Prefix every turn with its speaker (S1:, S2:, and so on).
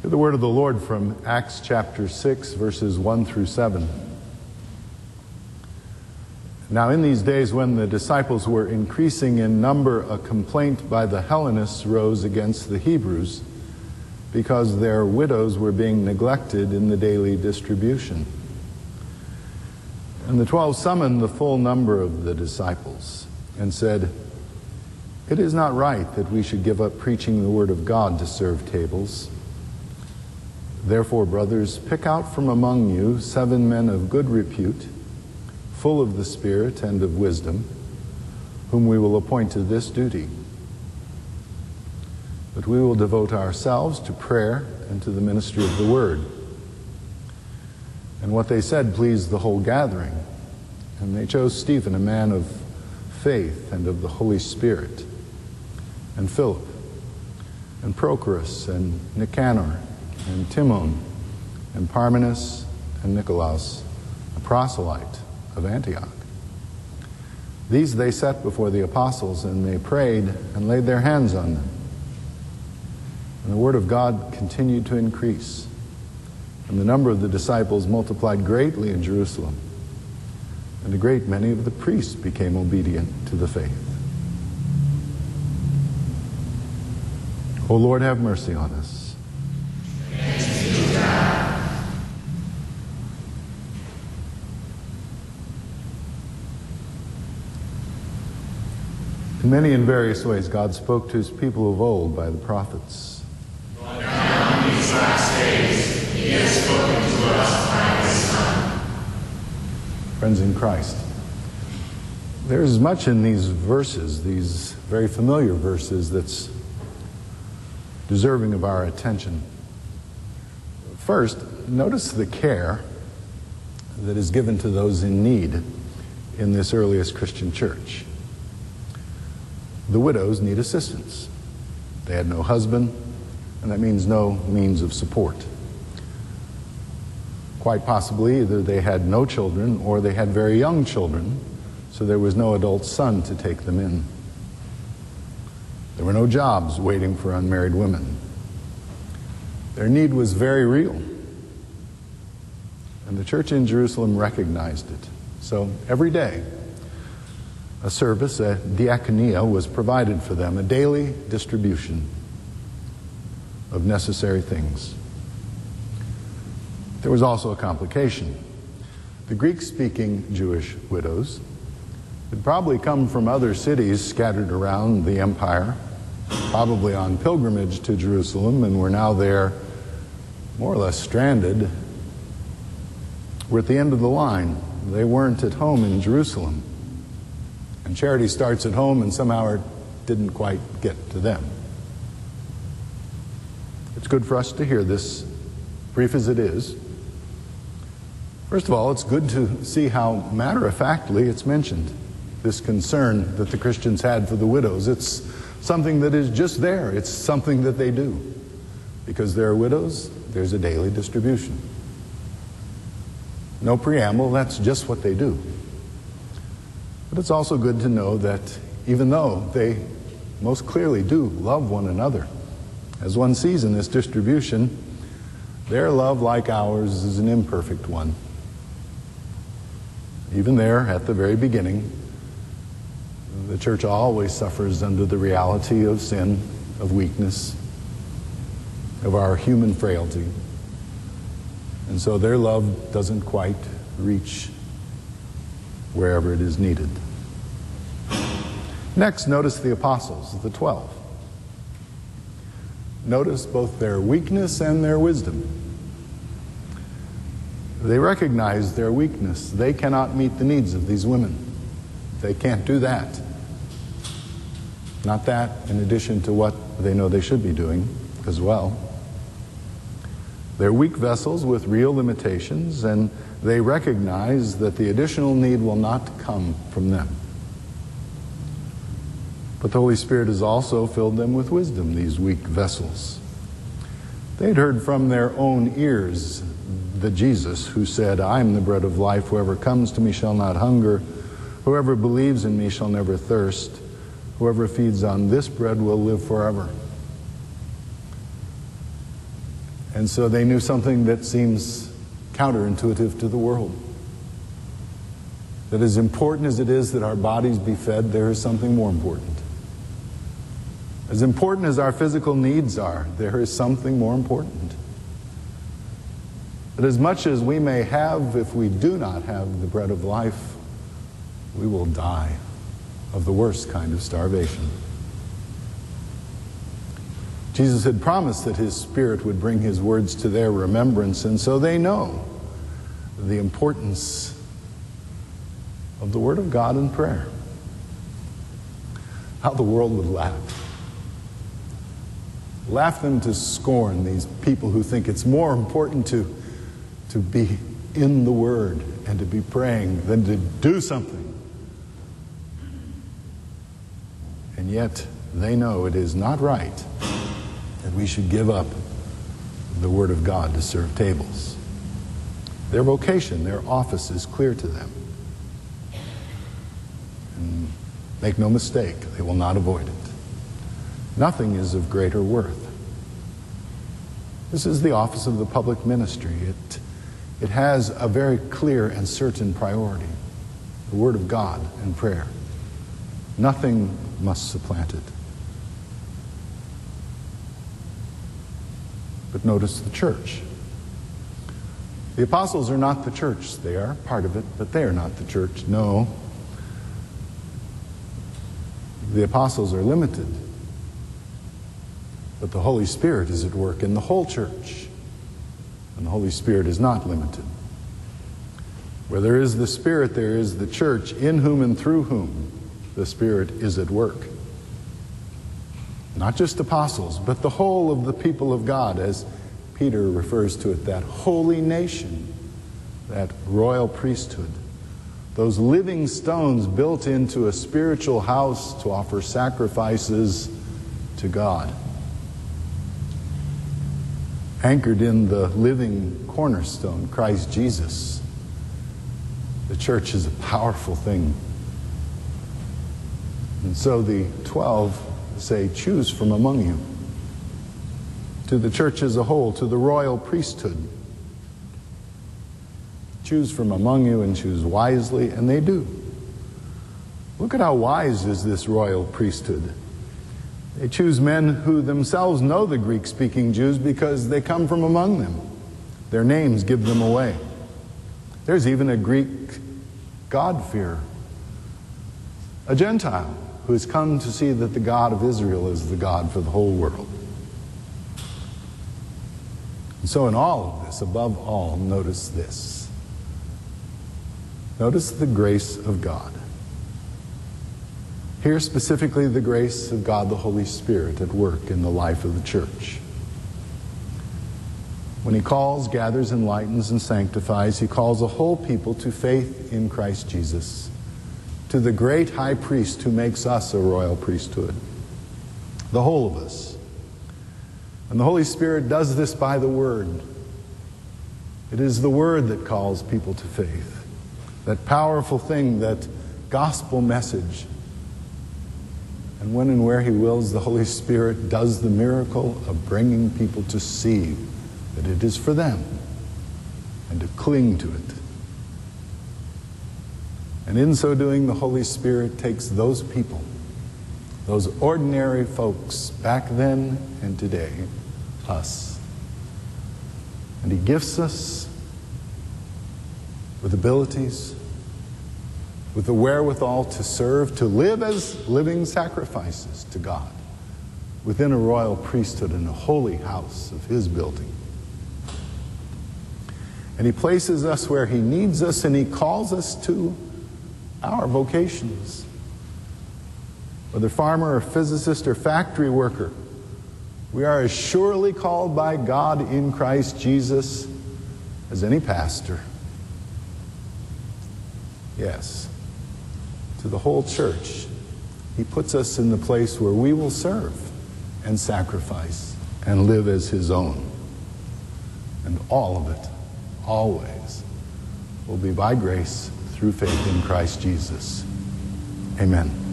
S1: Hear the word of the Lord from Acts chapter 6, verses 1 through 7. Now in these days when the disciples were increasing in number, a complaint by the Hellenists rose against the Hebrews because their widows were being neglected in the daily distribution. And the 12 summoned the full number of the disciples and said, "It is not right that we should give up preaching the word of God to serve tables. Therefore, brothers, pick out from among you 7 men of good repute, full of the Spirit and of wisdom, whom we will appoint to this duty. But we will devote ourselves to prayer and to the ministry of the word." And what they said pleased the whole gathering. And they chose Stephen, a man of faith and of the Holy Spirit, and Philip, and Prochorus, and Nicanor, and Timon, and Parmenas, and Nicolaus, a proselyte of Antioch. These they set before the apostles, and they prayed and laid their hands on them. And the word of God continued to increase, and the number of the disciples multiplied greatly in Jerusalem, and a great many of the priests became obedient to the faith. O Lord, have mercy on us.
S2: Thanks be to God.
S1: In many and various ways, God spoke to his people of old by the prophets.
S2: But now in these last days, he has spoken to us by his Son.
S1: Friends in Christ, there's much in these verses, these very familiar verses, that's deserving of our attention. First, notice the care that is given to those in need in this earliest Christian church. The widows need assistance. They had no husband, and that means no means of support. Quite possibly, either they had no children or they had very young children, so there was no adult son to take them in. There were no jobs waiting for unmarried women. Their need was very real, and the church in Jerusalem recognized it. So every day, a service, a diaconia, was provided for them, a daily distribution of necessary things. There was also a complication. The Greek-speaking Jewish widows had probably come from other cities scattered around the empire, probably on pilgrimage to Jerusalem, and were now there more or less stranded. Were at the end of the line. They weren't at home in Jerusalem. And charity starts at home, and somehow it didn't quite get to them. It's good for us to hear this, brief as it is. First of all, it's good to see how matter-of-factly it's mentioned, this concern that the Christians had for the widows. It's something that is just there. It's something that they do. Because there are widows, there's a daily distribution. No preamble, that's just what they do. But it's also good to know that even though they most clearly do love one another, as one sees in this distribution, their love, like ours, is an imperfect one. Even there, at the very beginning, the church always suffers under the reality of sin, of weakness, of our human frailty. And so their love doesn't quite reach wherever it is needed. Next, notice the apostles, the 12. Notice both their weakness and their wisdom. They recognize their weakness. They cannot meet the needs of these women. They can't do that. Not that in addition to what they know they should be doing as well. They're weak vessels with real limitations, and they recognize that the additional need will not come from them. But the Holy Spirit has also filled them with wisdom, these weak vessels. They'd heard from their own ears the Jesus who said, "I am the bread of life. Whoever comes to me shall not hunger. Whoever believes in me shall never thirst. Whoever feeds on this bread will live forever." And so they knew something that seems counterintuitive to the world. That as important as it is that our bodies be fed, there is something more important. As important as our physical needs are, there is something more important. That as much as we may have, if we do not have the bread of life, we will die of the worst kind of starvation. Jesus had promised that His Spirit would bring His words to their remembrance, and so they know the importance of the Word of God and prayer. How the world would laugh. Laugh them to scorn, these people who think it's more important to be in the Word and to be praying than to do something. And yet they know it is not right that we should give up the Word of God to serve tables. Their vocation, their office is clear to them. And make no mistake, they will not avoid it. Nothing is of greater worth. This is the office of the public ministry. It has a very clear and certain priority: the Word of God and prayer. Nothing must supplant it. But notice the church. The apostles are not the church. They are part of it, but they are not the church. No. The apostles are limited, but the Holy Spirit is at work in the whole church. And the Holy Spirit is not limited. Where there is the Spirit, there is the church, in whom and through whom the Spirit is at work. Not just apostles, but the whole of the people of God, as Peter refers to it, that holy nation, that royal priesthood, those living stones built into a spiritual house to offer sacrifices to God. Anchored in the living cornerstone, Christ Jesus. The church is a powerful thing. And so the 12 say, choose from among you. To the church as a whole, to the royal priesthood. Choose from among you and choose wisely, and they do. Look at how wise is this royal priesthood. They choose men who themselves know the Greek-speaking Jews because they come from among them. Their names give them away. There's even a Greek God-fearer, a Gentile who has come to see that the God of Israel is the God for the whole world. And so in all of this, above all, notice this. Notice the grace of God. Here specifically the grace of God the Holy Spirit at work in the life of the church. When He calls, gathers, enlightens, and sanctifies, He calls a whole people to faith in Christ Jesus, to the great high priest who makes us a royal priesthood, the whole of us. And the Holy Spirit does this by the Word. It is the Word that calls people to faith, that powerful thing, that gospel message. And when and where He wills, the Holy Spirit does the miracle of bringing people to see that it is for them and to cling to it. And in so doing, the Holy Spirit takes those people, those ordinary folks back then and today, us, and He gifts us with abilities, with the wherewithal to serve, to live as living sacrifices to God within a royal priesthood and a holy house of His building. And He places us where He needs us, and He calls us to our vocations. Whether farmer or physicist or factory worker, we are as surely called by God in Christ Jesus as any pastor. Yes, to the whole church. He puts us in the place where we will serve and sacrifice and live as His own. And all of it, always, will be by grace through faith in Christ Jesus. Amen.